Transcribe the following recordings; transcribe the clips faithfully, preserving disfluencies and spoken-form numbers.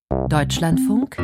Deutschlandfunk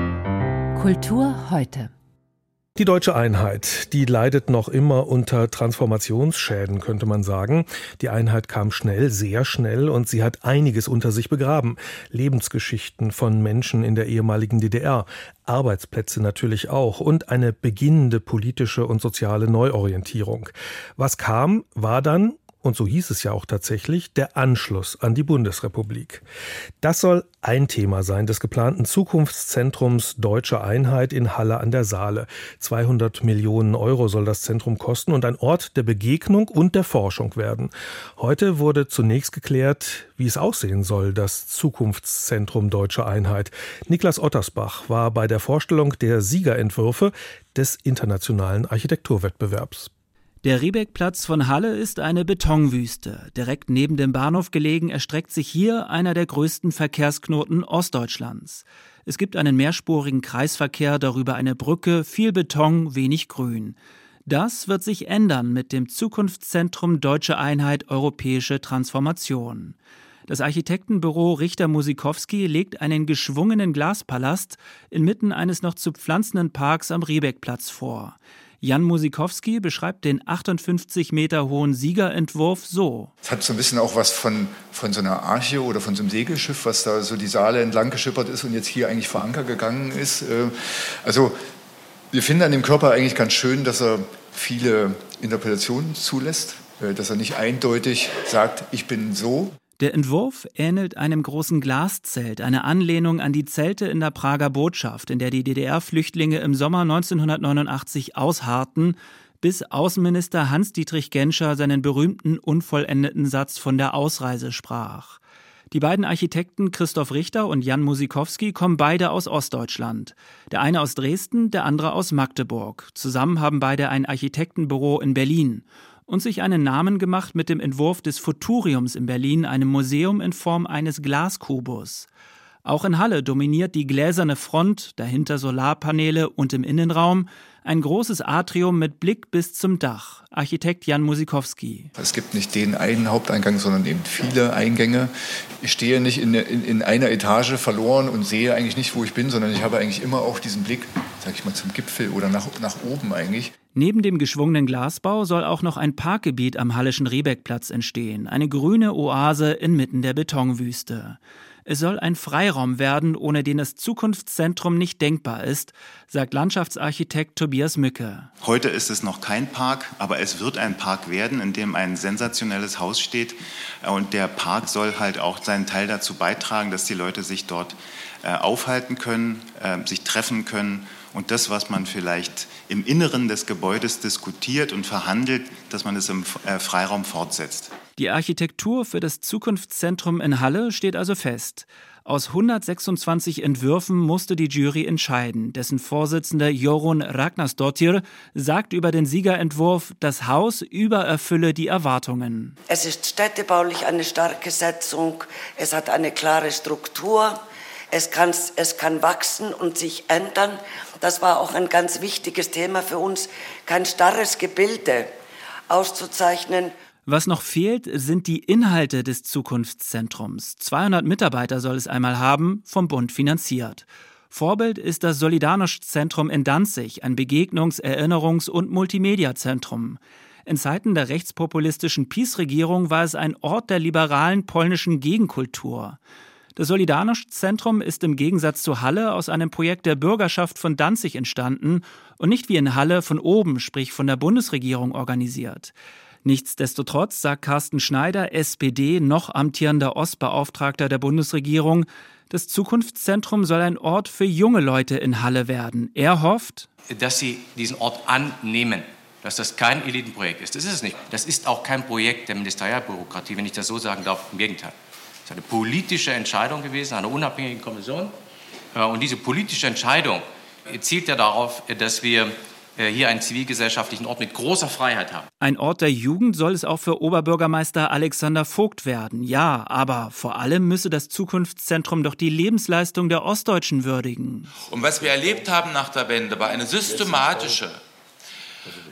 Kultur heute. Die deutsche Einheit, die leidet noch immer unter Transformationsschäden, könnte man sagen. Die Einheit kam schnell, sehr schnell, und sie hat einiges unter sich begraben. Lebensgeschichten von Menschen in der ehemaligen D D R, Arbeitsplätze natürlich auch und eine beginnende politische und soziale Neuorientierung. Was kam, war dann, und so hieß es ja auch tatsächlich, der Anschluss an die Bundesrepublik. Das soll ein Thema sein des geplanten Zukunftszentrums Deutsche Einheit in Halle an der Saale. zweihundert Millionen Euro soll das Zentrum kosten und ein Ort der Begegnung und der Forschung werden. Heute wurde zunächst geklärt, wie es aussehen soll, das Zukunftszentrum Deutsche Einheit. Niklas Ottersbach war bei der Vorstellung der Siegerentwürfe des internationalen Architekturwettbewerbs. Der Riebeckplatz von Halle ist eine Betonwüste. Direkt neben dem Bahnhof gelegen erstreckt sich hier einer der größten Verkehrsknoten Ostdeutschlands. Es gibt einen mehrspurigen Kreisverkehr, darüber eine Brücke, viel Beton, wenig Grün. Das wird sich ändern mit dem Zukunftszentrum Deutsche Einheit Europäische Transformation. Das Architektenbüro Richter-Musikowski legt einen geschwungenen Glaspalast inmitten eines noch zu pflanzenden Parks am Riebeckplatz vor. Jan Musikowski beschreibt den achtundfünfzig Meter hohen Siegerentwurf so. Es hat so ein bisschen auch was von, von so einer Arche oder von so einem Segelschiff, was da so die Saale entlang geschippert ist und jetzt hier eigentlich vor Anker gegangen ist. Also wir finden an dem Körper eigentlich ganz schön, dass er viele Interpretationen zulässt, dass er nicht eindeutig sagt, ich bin so. Der Entwurf ähnelt einem großen Glaszelt, eine Anlehnung an die Zelte in der Prager Botschaft, in der die D D R-Flüchtlinge im Sommer neunzehnhundertneunundachtzig ausharrten, bis Außenminister Hans-Dietrich Genscher seinen berühmten unvollendeten Satz von der Ausreise sprach. Die beiden Architekten Christoph Richter und Jan Musikowski kommen beide aus Ostdeutschland. Der eine aus Dresden, der andere aus Magdeburg. Zusammen haben beide ein Architektenbüro in Berlin und sich einen Namen gemacht mit dem Entwurf des Futuriums in Berlin, einem Museum in Form eines Glaskubus. Auch in Halle dominiert die gläserne Front, dahinter Solarpaneele und im Innenraum ein großes Atrium mit Blick bis zum Dach. Architekt Jan Musikowski. Es gibt nicht den einen Haupteingang, sondern eben viele Eingänge. Ich stehe nicht in, in, in einer Etage verloren und sehe eigentlich nicht, wo ich bin, sondern ich habe eigentlich immer auch diesen Blick, sag ich mal, zum Gipfel oder nach, nach oben eigentlich. Neben dem geschwungenen Glasbau soll auch noch ein Parkgebiet am Halleschen Riebeckplatz entstehen. Eine grüne Oase inmitten der Betonwüste. Es soll ein Freiraum werden, ohne den das Zukunftszentrum nicht denkbar ist, sagt Landschaftsarchitekt Tobias Mücke. Heute ist es noch kein Park, aber es wird ein Park werden, in dem ein sensationelles Haus steht. Und der Park soll halt auch seinen Teil dazu beitragen, dass die Leute sich dort äh, aufhalten können, äh, sich treffen können. Und das, was man vielleicht im Inneren des Gebäudes diskutiert und verhandelt, dass man es im äh, Freiraum fortsetzt. Die Architektur für das Zukunftszentrum in Halle steht also fest. Aus hundertsechsundzwanzig Entwürfen musste die Jury entscheiden. Dessen Vorsitzender Jorun Ragnarsdottir sagt über den Siegerentwurf, das Haus übererfülle die Erwartungen. Es ist städtebaulich eine starke Setzung, es hat eine klare Struktur, es kann, es kann wachsen und sich ändern. Das war auch ein ganz wichtiges Thema für uns, kein starres Gebilde auszuzeichnen. Was noch fehlt, sind die Inhalte des Zukunftszentrums. zweihundert Mitarbeiter soll es einmal haben, vom Bund finanziert. Vorbild ist das Solidarność-Zentrum in Danzig, ein Begegnungs-, Erinnerungs- und Multimedia-Zentrum. In Zeiten der rechtspopulistischen PiS-Regierung war es ein Ort der liberalen polnischen Gegenkultur. Das Solidarność-Zentrum ist im Gegensatz zu Halle aus einem Projekt der Bürgerschaft von Danzig entstanden und nicht wie in Halle von oben, sprich von der Bundesregierung organisiert. Nichtsdestotrotz sagt Carsten Schneider, S P D, noch amtierender Ostbeauftragter der Bundesregierung, das Zukunftszentrum soll ein Ort für junge Leute in Halle werden. Er hofft, dass sie diesen Ort annehmen, dass das kein Elitenprojekt ist. Das ist es nicht. Das ist auch kein Projekt der Ministerialbürokratie, wenn ich das so sagen darf. Im Gegenteil. Es ist eine politische Entscheidung gewesen, einer unabhängigen Kommission. Und diese politische Entscheidung zielt ja darauf, dass wir hier einen zivilgesellschaftlichen Ort mit großer Freiheit haben. Ein Ort der Jugend soll es auch für Oberbürgermeister Alexander Vogt werden. Ja, aber vor allem müsse das Zukunftszentrum doch die Lebensleistung der Ostdeutschen würdigen. Und was wir erlebt haben nach der Wende, war eine systematische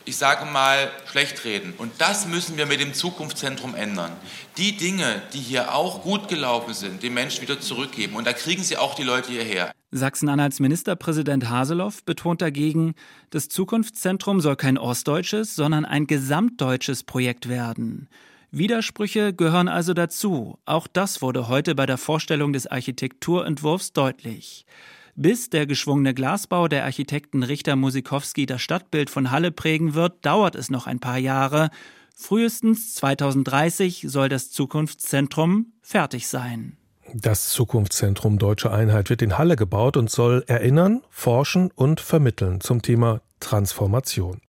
ich sage mal, schlecht reden. Und das müssen wir mit dem Zukunftszentrum ändern. Die Dinge, die hier auch gut gelaufen sind, den Menschen wieder zurückgeben. Und da kriegen sie auch die Leute hierher. Sachsen-Anhalts Ministerpräsident Haseloff betont dagegen, das Zukunftszentrum soll kein ostdeutsches, sondern ein gesamtdeutsches Projekt werden. Widersprüche gehören also dazu. Auch das wurde heute bei der Vorstellung des Architekturentwurfs deutlich. Bis der geschwungene Glasbau der Architekten Richter-Musikowski das Stadtbild von Halle prägen wird, dauert es noch ein paar Jahre. Frühestens zweitausenddreißig soll das Zukunftszentrum fertig sein. Das Zukunftszentrum Deutsche Einheit wird in Halle gebaut und soll erinnern, forschen und vermitteln zum Thema Transformation.